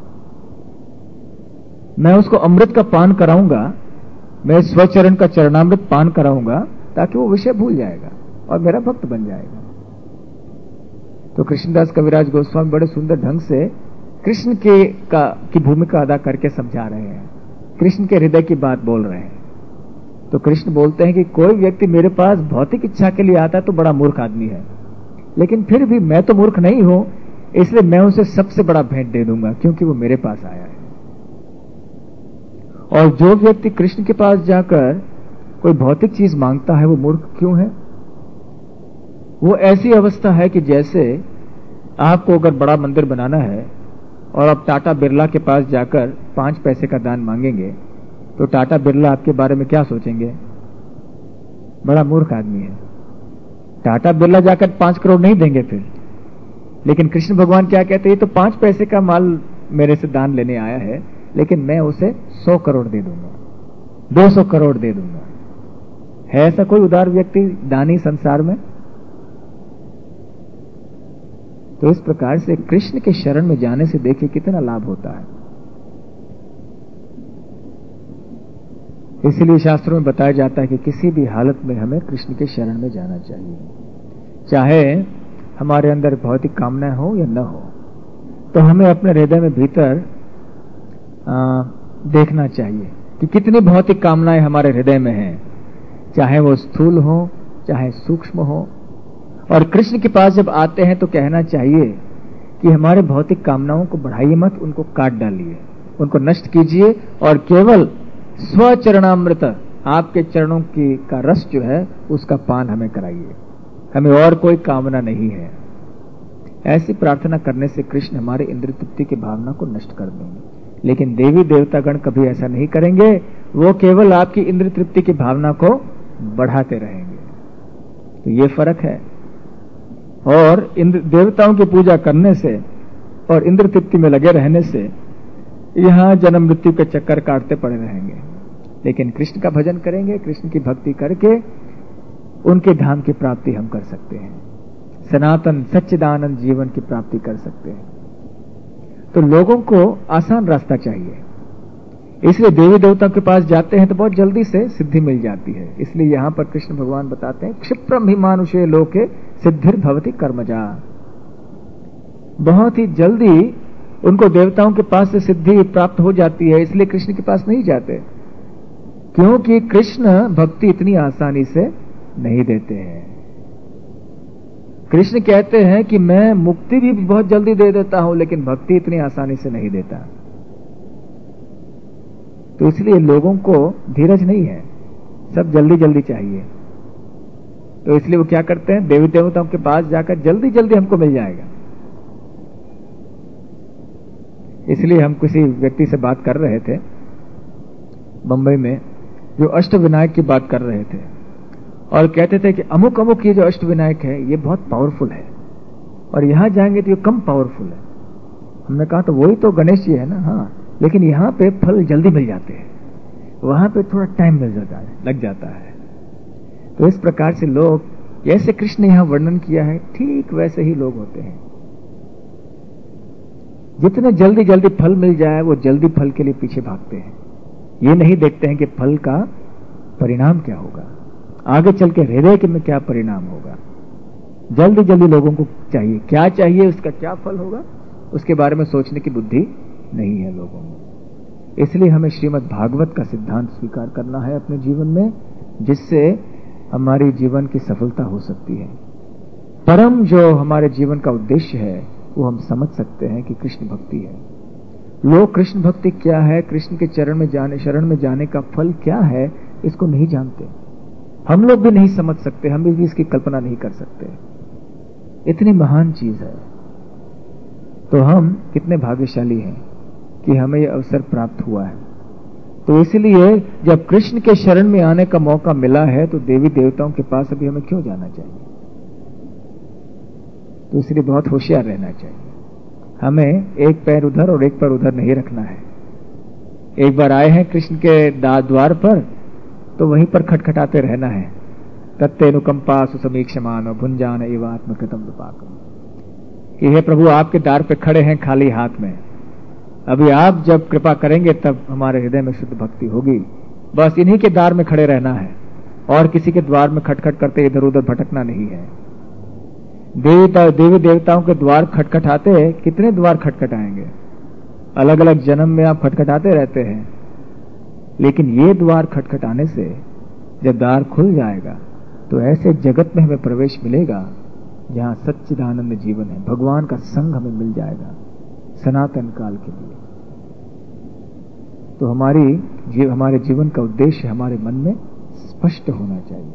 [SPEAKER 1] मैं उसको अमृत का पान कराऊंगा, मैं स्वचरण का चरणामृत पान कराऊंगा, ताकि वो विषय भूल जाएगा और मेरा भक्त बन जाएगा। तो कृष्णदास कविराज गोस्वामी बड़े सुंदर ढंग से कृष्ण के का की भूमिका अदा करके समझा रहे हैं, कृष्ण के हृदय की बात बोल रहे हैं। तो कृष्ण बोलते हैं कि कोई व्यक्ति मेरे पास भौतिक इच्छा के लिए आता है तो बड़ा मूर्ख आदमी है, लेकिन फिर भी मैं तो मूर्ख नहीं हूं, इसलिए मैं उसे सबसे बड़ा भेंट दे दूंगा, क्योंकि वो मेरे पास आया है। और जो व्यक्ति कृष्ण के पास जाकर कोई भौतिक चीज मांगता है, वो मूर्ख क्यों है? वो ऐसी अवस्था है कि जैसे आपको अगर बड़ा मंदिर बनाना है और आप टाटा बिरला के पास जाकर पांच पैसे का दान मांगेंगे, तो टाटा बिरला आपके बारे में क्या सोचेंगे? बड़ा मूर्ख आदमी है। टाटा बिरला जाकर पांच करोड़ नहीं देंगे फिर। लेकिन कृष्ण भगवान क्या कहते हैं? तो पांच पैसे का माल मेरे से दान लेने आया है, लेकिन मैं उसे सौ करोड़ दे दूंगा, दो सौ करोड़ दे दूंगा। है ऐसा कोई उदार व्यक्ति दानी संसार में? तो इस प्रकार से कृष्ण के शरण में जाने से देखिए कितना लाभ होता है। इसलिए शास्त्रों में बताया जाता है कि किसी भी हालत में हमें कृष्ण के शरण में जाना चाहिए, चाहे हमारे अंदर भौतिक कामनाएं हो या न हो। तो हमें अपने हृदय में भीतर आ, देखना चाहिए कि कितनी भौतिक कामनाएं हमारे हृदय में हैं, चाहे वो स्थूल हो चाहे सूक्ष्म हो। और कृष्ण के पास जब आते हैं तो कहना चाहिए कि हमारे भौतिक कामनाओं को बढ़ाइए मत, उनको काट डालिए, उनको नष्ट कीजिए और केवल स्वचरणामृत, आपके चरणों की का रस जो है उसका पान हमें कराइए, हमें और कोई कामना नहीं है। ऐसी प्रार्थना करने से कृष्ण हमारे इंद्रिय तृप्ति की भावना को नष्ट कर देंगे। लेकिन देवी देवतागण कभी ऐसा नहीं करेंगे, वो केवल आपकी इंद्रिय तृप्ति की भावना को बढ़ाते रहेंगे। तो ये फर्क है। और इंद्र देवताओं की पूजा करने से और इंद्र तृप्ति में लगे रहने से यहां जन्म मृत्यु के चक्कर काटते पड़े रहेंगे। लेकिन कृष्ण का भजन करेंगे, कृष्ण की भक्ति करके उनके धाम की प्राप्ति हम कर सकते हैं, सनातन सच्चिदानंद जीवन की प्राप्ति कर सकते हैं। तो लोगों को आसान रास्ता चाहिए, इसलिए देवी देवताओं के पास जाते हैं तो बहुत जल्दी से सिद्धि मिल जाती है। इसलिए यहां पर कृष्ण भगवान बताते हैं क्षिप्रम ही मानुषे लोके सिद्धिर भवति कर्मजा। बहुत ही जल्दी उनको देवताओं के पास से सिद्धि प्राप्त हो जाती है, इसलिए कृष्ण के पास नहीं जाते, क्योंकि कृष्ण भक्ति इतनी आसानी से नहीं देते हैं। कृष्ण कहते हैं कि मैं मुक्ति भी बहुत जल्दी दे देता हूं, लेकिन भक्ति इतनी आसानी से नहीं देता। तो इसलिए लोगों को धीरज नहीं है, सब जल्दी जल्दी चाहिए। तो इसलिए वो क्या करते हैं, देवी देवताओं के पास जाकर जल्दी जल्दी हमको मिल जाएगा। इसलिए हम किसी व्यक्ति से बात कर रहे थे बंबई में, जो अष्ट विनायक की बात कर रहे थे, और कहते थे कि अमुक अमुक ये जो अष्ट विनायक है ये बहुत पावरफुल है, और यहां जाएंगे तो ये कम पावरफुल है। हमने कहा तो वही तो गणेश जी है ना। हाँ, लेकिन यहां पे फल जल्दी मिल जाते हैं, वहां पे थोड़ा टाइम मिल जाता है, लग जाता है। तो इस प्रकार से लोग, जैसे कृष्ण ने यहां वर्णन किया है, ठीक वैसे ही लोग होते हैं। जितने जल्दी जल्दी फल मिल जाए वो जल्दी फल के लिए पीछे भागते हैं, ये नहीं देखते हैं कि फल का परिणाम क्या होगा, आगे चल के हृदय के में क्या परिणाम होगा। जल्दी जल्दी लोगों को चाहिए, क्या चाहिए, उसका क्या फल होगा, उसके बारे में सोचने की बुद्धि नहीं है लोगों में। इसलिए हमें श्रीमद् भागवत का सिद्धांत स्वीकार करना है अपने जीवन में, जिससे हमारी जीवन की सफलता हो सकती है। परम जो हमारे जीवन का उद्देश्य है वो हम समझ सकते हैं कि कृष्ण भक्ति है। लोग कृष्ण भक्ति क्या है, कृष्ण के चरण में जाने शरण में जाने का फल क्या है, इसको नहीं जानते। हम लोग भी नहीं समझ सकते, हम भी इसकी कल्पना नहीं कर सकते, इतनी महान चीज है। तो हम कितने भाग्यशाली हैं कि हमें यह अवसर प्राप्त हुआ है। तो इसलिए जब कृष्ण के शरण में आने का मौका मिला है तो देवी देवताओं के पास अभी हमें क्यों जाना चाहिए। तो इसलिए बहुत होशियार रहना चाहिए, हमें एक पैर उधर और एक पैर उधर नहीं रखना है। एक बार आए हैं कृष्ण के द्वार पर तो वहीं पर खटखटाते रहना है। तत्तेनुकंपा सुसमीक्षमान भुंजान एव आत्मकृतम विपाकम, कि हे प्रभु आपके द्वार पे खड़े हैं खाली हाथ में, अभी आप जब कृपा करेंगे तब हमारे हृदय में शुद्ध भक्ति होगी। बस इन्हीं के द्वार में खड़े रहना है और किसी के द्वार में खटखट करते इधर उधर भटकना नहीं है। देवता देवी देवताओं के द्वार खटखटाते, कितने द्वार खटखटाएंगे, अलग अलग जन्म में आप खटखटाते रहते हैं, लेकिन ये द्वार खटखटाने से जब द्वार खुल जाएगा तो ऐसे जगत में हमें प्रवेश मिलेगा जहां सच्चिदानंद जीवन है, भगवान का संग हमें मिल जाएगा सनातन काल के लिए। तो हमारी जी, हमारे जीवन का उद्देश्य हमारे मन में स्पष्ट होना चाहिए।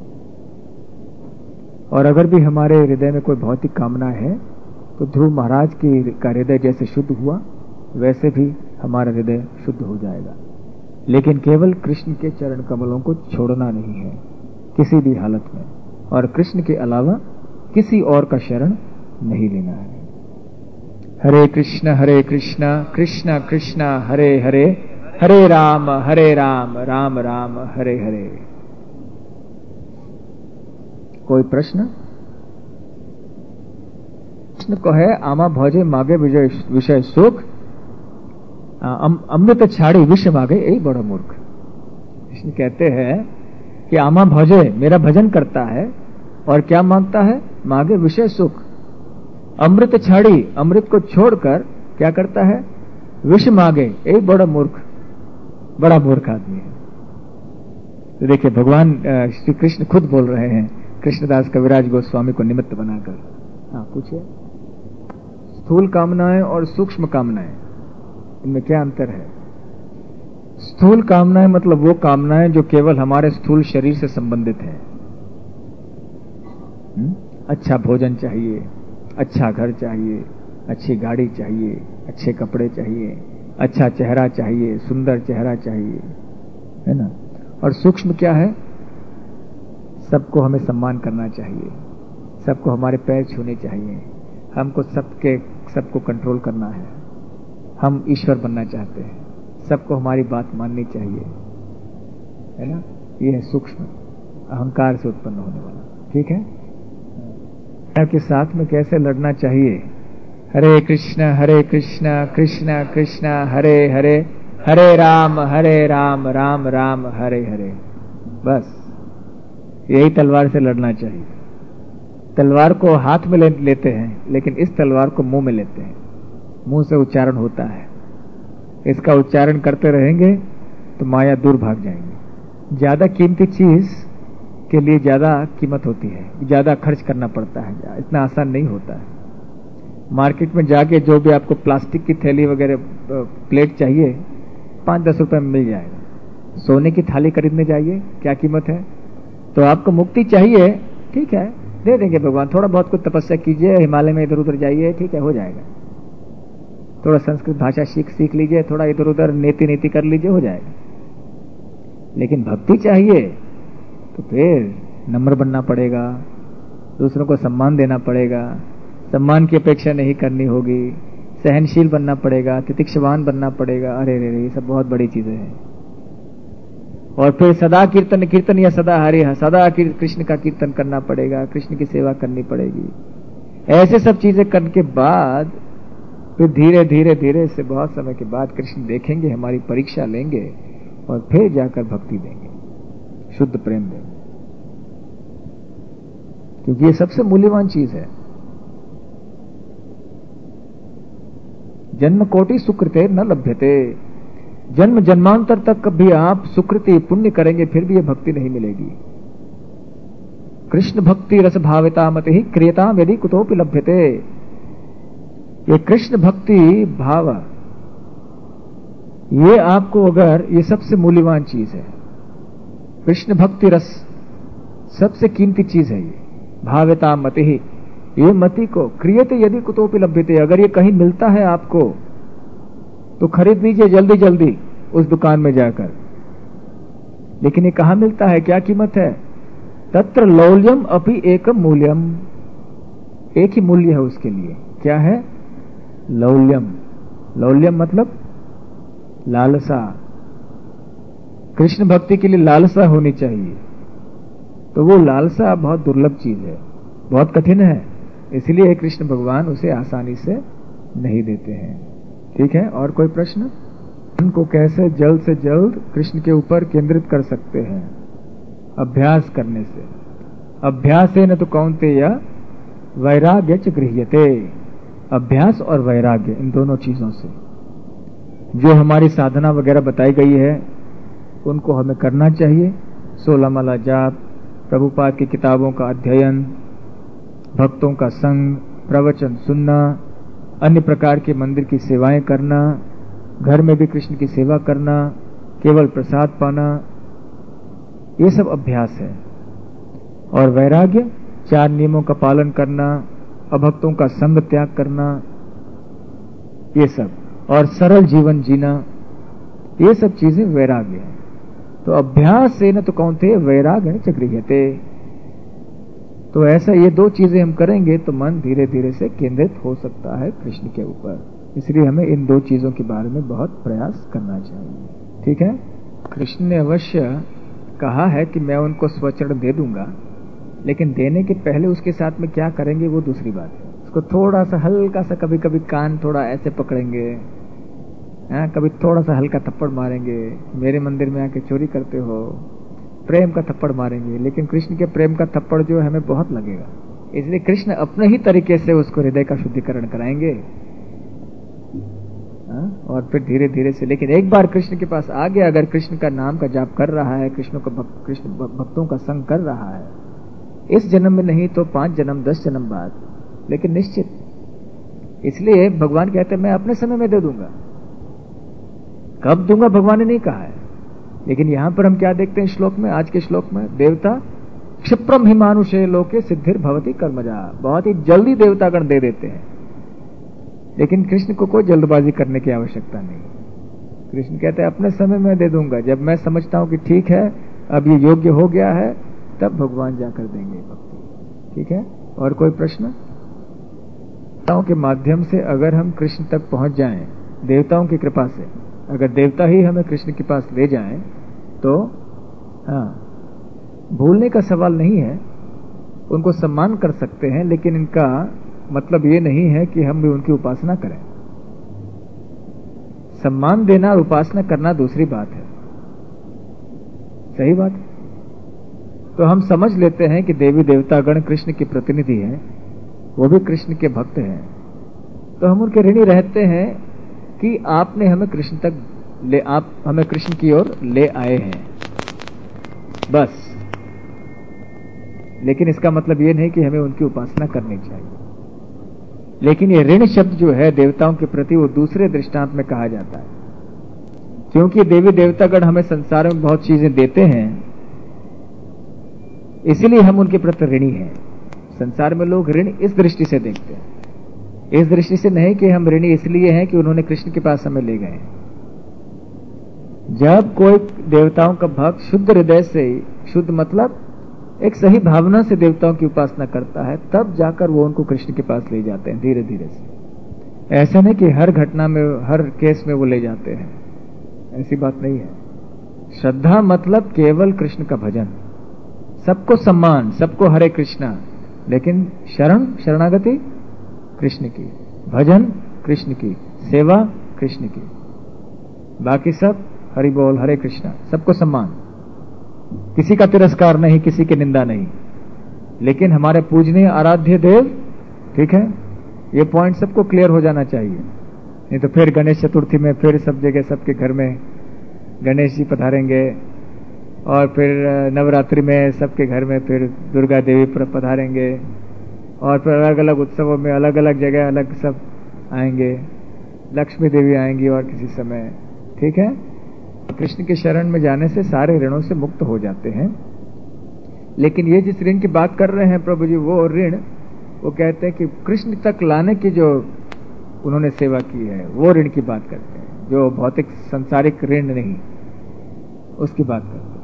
[SPEAKER 1] और अगर भी हमारे हृदय में कोई भौतिक कामना है तो ध्रुव महाराज की का हृदय जैसे शुद्ध हुआ वैसे भी हमारा हृदय शुद्ध हो जाएगा। लेकिन केवल कृष्ण के चरण कमलों को छोड़ना नहीं है किसी भी हालत में, और कृष्ण के अलावा किसी और का शरण नहीं लेना है। हरे कृष्ण हरे कृष्ण कृष्ण कृष्ण हरे हरे, हरे राम हरे राम राम राम हरे हरे। कोई प्रश्न? कृष्ण को है आमा भोजे मागे विजय विषय सुख, अमृत छाड़ी विष मागे यही बड़ा मूर्ख। कृष्ण कहते हैं कि आमा भजे, मेरा भजन करता है और क्या मांगता है? मांगे विषय सुख। अमृत छाड़ी, अमृत को छोड़कर क्या करता है? विष मांगे। एक बड़ा मूर्ख, बड़ा मूर्ख आदमी है। तो देखिए भगवान श्री कृष्ण खुद बोल रहे हैं कृष्णदास कविराज गोस्वामी को निमित्त बनाकर। हाँ पूछिए। स्थूल कामनाएं और सूक्ष्म कामनाएं, इनमें क्या अंतर है? स्थूल कामनाएं मतलब वो कामनाएं जो केवल हमारे स्थूल शरीर से संबंधित है। हुँ? अच्छा भोजन चाहिए, अच्छा घर चाहिए, अच्छी गाड़ी चाहिए, अच्छे कपड़े चाहिए, अच्छा चेहरा चाहिए, सुंदर चेहरा चाहिए, है ना। और सूक्ष्म क्या है? सबको हमें सम्मान करना चाहिए, सबको हमारे पैर छूने चाहिए, हमको सबके सबको कंट्रोल करना है, हम ईश्वर बनना चाहते हैं, सबको हमारी बात माननी चाहिए, है ना। ये है सूक्ष्म, अहंकार से उत्पन्न होने वाला। ठीक है। के साथ में कैसे लड़ना चाहिए? हरे कृष्ण हरे कृष्ण कृष्ण कृष्ण हरे हरे, हरे राम हरे राम राम राम हरे हरे। बस यही तलवार से लड़ना चाहिए। तलवार को हाथ में ले, लेते हैं, लेकिन इस तलवार को मुंह में लेते हैं, मुंह से उच्चारण होता है। इसका उच्चारण करते रहेंगे तो माया दूर भाग जाएंगे। ज्यादा कीमती चीज के लिए ज्यादा कीमत होती है, ज्यादा खर्च करना पड़ता है, इतना आसान नहीं होता है। मार्केट में जाके जो भी आपको प्लास्टिक की थैली वगैरह प्लेट चाहिए पांच दस रुपए में मिल जाएगा। सोने की थाली खरीदने जाइए, क्या कीमत है? तो आपको मुक्ति चाहिए, ठीक है दे देंगे भगवान। थोड़ा बहुत कुछ तपस्या कीजिए, हिमालय में इधर उधर जाइए, ठीक है हो जाएगा। थोड़ा संस्कृत भाषा सीख सीख लीजिए, थोड़ा इधर उधर नीति नीति कर लीजिए, हो जाएगा। लेकिन भक्ति चाहिए तो फिर नम्र बनना पड़ेगा, दूसरों को सम्मान देना पड़ेगा, सम्मान की अपेक्षा नहीं करनी होगी, सहनशील बनना पड़ेगा, तितिक्षवान बनना पड़ेगा। अरे रे रे ये सब बहुत बड़ी चीजें हैं। और फिर सदा कीर्तन, कीर्तन या सदा हरि, सदा कृष्ण का कीर्तन करना पड़ेगा, कृष्ण की सेवा करनी पड़ेगी। ऐसे सब चीजें करने के बाद फिर धीरे धीरे धीरे से बहुत समय के बाद कृष्ण देखेंगे, हमारी परीक्षा लेंगे और फिर जाकर भक्ति देंगे, शुद्ध प्रेम देंगे। क्योंकि ये सबसे मूल्यवान चीज है। जन्म कोटि सुकृते न लभ्यते, जन्म जन्मांतर तक कभी आप सुकृति पुण्य करेंगे फिर भी ये भक्ति नहीं मिलेगी। कृष्ण भक्ति रस भाविता मत ही क्रियताम यदि कुतोपि लभ्यते। ये कृष्ण भक्ति भाव, ये आपको अगर, ये सबसे मूल्यवान चीज है। कृष्ण भक्ति रस सबसे कीमती चीज है। ये भाविता मति ही, ये मति को क्रियते यदि कुतोपि लभ्यते, अगर ये कहीं मिलता है आपको तो खरीद लीजिए जल्दी जल्दी उस दुकान में जाकर। लेकिन ये कहां मिलता है, क्या कीमत है? तत्र लौल्यम अपि एकम मूल्यम, एक ही मूल्य है उसके लिए। क्या है? लौल्यम। लौल्यम मतलब लालसा। कृष्ण भक्ति के लिए लालसा होनी चाहिए। तो वो लालसा बहुत दुर्लभ चीज है, बहुत कठिन है, इसलिए कृष्ण भगवान उसे आसानी से नहीं देते हैं। ठीक है। और कोई प्रश्न? मन को कैसे जल्द से जल्द कृष्ण के ऊपर केंद्रित कर सकते हैं? अभ्यास करने से। अभ्यास है न तो कौन्तेय वैराग्य च गृह्यते। अभ्यास और वैराग्य, इन दोनों चीजों से जो हमारी साधना वगैरह बताई गई है उनको हमें करना चाहिए। सोलह माला जाप, प्रभुपाद की किताबों का अध्ययन, भक्तों का संग, प्रवचन सुनना, अन्य प्रकार के मंदिर की सेवाएं करना, घर में भी कृष्ण की सेवा करना, केवल प्रसाद पाना, ये सब अभ्यास है। और वैराग्य, चार नियमों का पालन करना, अभक्तों का संग त्याग करना, ये सब, और सरल जीवन जीना, ये सब चीजें वैराग्य है। तो अभ्यास से न तो कौन्तेय वैराग्य च गृह्यते। तो ऐसा ये दो चीजें हम करेंगे तो मन धीरे धीरे से केंद्रित हो सकता है कृष्ण के ऊपर। इसलिए हमें इन दो चीजों के बारे में बहुत प्रयास करना चाहिए। ठीक है। कृष्ण ने अवश्य कहा है कि मैं उनको स्वचरण दे दूंगा, लेकिन देने के पहले उसके साथ में क्या करेंगे वो दूसरी बात है। उसको थोड़ा सा हल्का सा कभी कभी कान थोड़ा ऐसे पकड़ेंगे, हाँ, कभी थोड़ा सा हल्का थप्पड़ मारेंगे, मेरे मंदिर में आके चोरी करते हो, प्रेम का थप्पड़ मारेंगे। लेकिन कृष्ण के प्रेम का थप्पड़ जो है हमें बहुत लगेगा, इसलिए कृष्ण अपने ही तरीके से उसको हृदय का शुद्धिकरण कराएंगे। हाँ? और फिर धीरे धीरे से, लेकिन एक बार कृष्ण के पास आ गया, अगर कृष्ण का नाम का जाप कर रहा है, कृष्ण को भक, कृष्ण भक्तों का संग कर रहा है, इस जन्म में नहीं तो पांच जन्म दस जन्म बाद, लेकिन निश्चित। इसलिए भगवान कहते हैं मैं अपने समय में दे दूंगा। कब दूंगा भगवान ने नहीं कहा है, लेकिन यहां पर हम क्या देखते हैं श्लोक में, आज के श्लोक में, देवता क्षिप्रम ही मानुषे लोके सिद्धिर भवती कर्मजा, बहुत ही जल्दी देवतागण दे देते हैं। लेकिन कृष्ण को कोई जल्दबाजी करने की आवश्यकता नहीं। कृष्ण कहते हैं अपने समय में दे दूंगा, जब मैं समझता हूं कि ठीक है अब ये योग्य हो गया है, तब भगवान जाकर देंगे भक्ति। ठीक है, और कोई प्रश्न? देवताओं के माध्यम से अगर हम कृष्ण तक पहुंच जाएं, देवताओं की कृपा से अगर देवता ही हमें कृष्ण के पास ले जाएं, तो हाँ, भूलने का सवाल नहीं है, उनको सम्मान कर सकते हैं, लेकिन इनका मतलब ये नहीं है कि हम भी उनकी उपासना करें। सम्मान देना और उपासना करना दूसरी बात है। सही बात। तो हम समझ लेते हैं कि देवी देवतागण कृष्ण के प्रतिनिधि हैं, वो भी कृष्ण के भक्त हैं, तो हम उनके ऋणी रहते हैं कि आपने हमें कृष्ण तक ले, आप हमें कृष्ण की ओर ले आए हैं, बस। लेकिन इसका मतलब ये नहीं कि हमें उनकी उपासना करनी चाहिए। लेकिन ये ऋण शब्द जो है देवताओं के प्रति, वो दूसरे दृष्टांत में कहा जाता है, क्योंकि देवी देवतागण हमें संसार में बहुत चीजें देते हैं, इसलिए हम उनके प्रति ऋणी हैं। संसार में लोग ऋण इस दृष्टि से देखते हैं, इस दृष्टि से नहीं कि हम ऋणी इसलिए हैं कि उन्होंने कृष्ण के पास हमें ले गए। जब कोई देवताओं का भक्त शुद्ध हृदय से, शुद्ध मतलब एक सही भावना से देवताओं की उपासना करता है, तब जाकर वो उनको कृष्ण के पास ले जाते हैं धीरे धीरे से। ऐसा नहीं कि हर घटना में, हर केस में वो ले जाते हैं, ऐसी बात नहीं है। श्रद्धा मतलब केवल कृष्ण का भजन, सबको सम्मान, सबको हरे कृष्णा, लेकिन शरण शरणागति कृष्ण की, भजन कृष्ण की, सेवा कृष्ण की, बाकी सब हरि बोल हरे कृष्णा, सबको सम्मान, किसी का तिरस्कार नहीं, किसी की निंदा नहीं, लेकिन हमारे पूजनीय आराध्य देव। ठीक है, ये पॉइंट सबको क्लियर हो जाना चाहिए, नहीं तो फिर गणेश चतुर्थी में फिर सब जगह सबके घर में गणेश जी पधारेंगे, और फिर नवरात्रि में सबके घर में फिर दुर्गा देवी पधारेंगे, और फिर अलग अलग उत्सवों में अलग अलग जगह अलग सब आएंगे, लक्ष्मी देवी आएंगी और किसी समय। ठीक है, कृष्ण के शरण में जाने से सारे ऋणों से मुक्त हो जाते हैं। लेकिन ये जिस ऋण की बात कर रहे हैं प्रभु जी, वो ऋण, वो कहते हैं कि कृष्ण तक लाने की जो उन्होंने सेवा की है, वो ऋण की बात करते हैं, जो भौतिक संसारिक ऋण नहीं, उसकी बात करते हैं।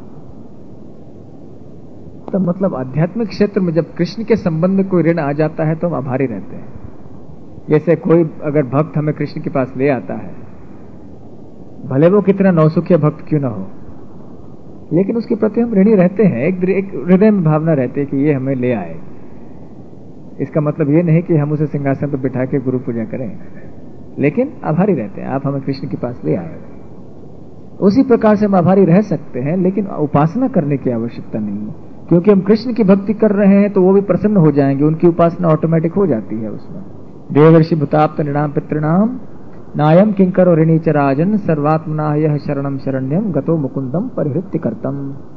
[SPEAKER 1] तो मतलब आध्यात्मिक क्षेत्र में जब कृष्ण के संबंध में कोई ऋण आ जाता है तो हम आभारी रहते हैं। जैसे कोई अगर भक्त हमें कृष्ण के पास ले आता है, भले वो कितना नौसुखिया भक्त क्यों ना हो, लेकिन उसके प्रति हम ऋणी रहते हैं, एक, एक हृदय में भावना रहती है कि ये हमें ले आए। इसका मतलब ये नहीं कि हम उसे सिंहासन पर बिठा के गुरु पूजा करें, लेकिन आभारी रहते हैं, आप हमें कृष्ण के पास ले आए। उसी प्रकार से हम आभारी रह सकते हैं, लेकिन उपासना करने की आवश्यकता नहीं है, क्योंकि हम कृष्ण की भक्ति कर रहे हैं तो वो भी प्रसन्न हो जाएंगे, उनकी उपासना ऑटोमेटिक हो जाती है उसमें। देवर्षि भूताप्त निणाम पितृणाम नायम किंकर ऋणी च राजन सर्वात्मना यह शरणम शरण्यम गतो मुकुंदम परिहृत्य कर्तम।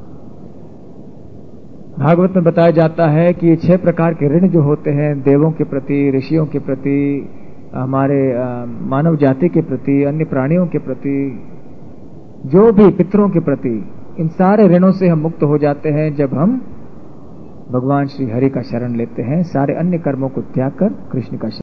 [SPEAKER 1] भागवत में बताया जाता है कि ये छह प्रकार के ऋण जो होते हैं, देवों के प्रति, ऋषियों के प्रति, हमारे मानव जाति के प्रति, अन्य प्राणियों के प्रति, जो भी पितरों के प्रति, इन सारे ऋणों से हम मुक्त हो जाते हैं जब हम भगवान श्री हरि का शरण लेते हैं, सारे अन्य कर्मों को त्याग कर कृष्ण का शरण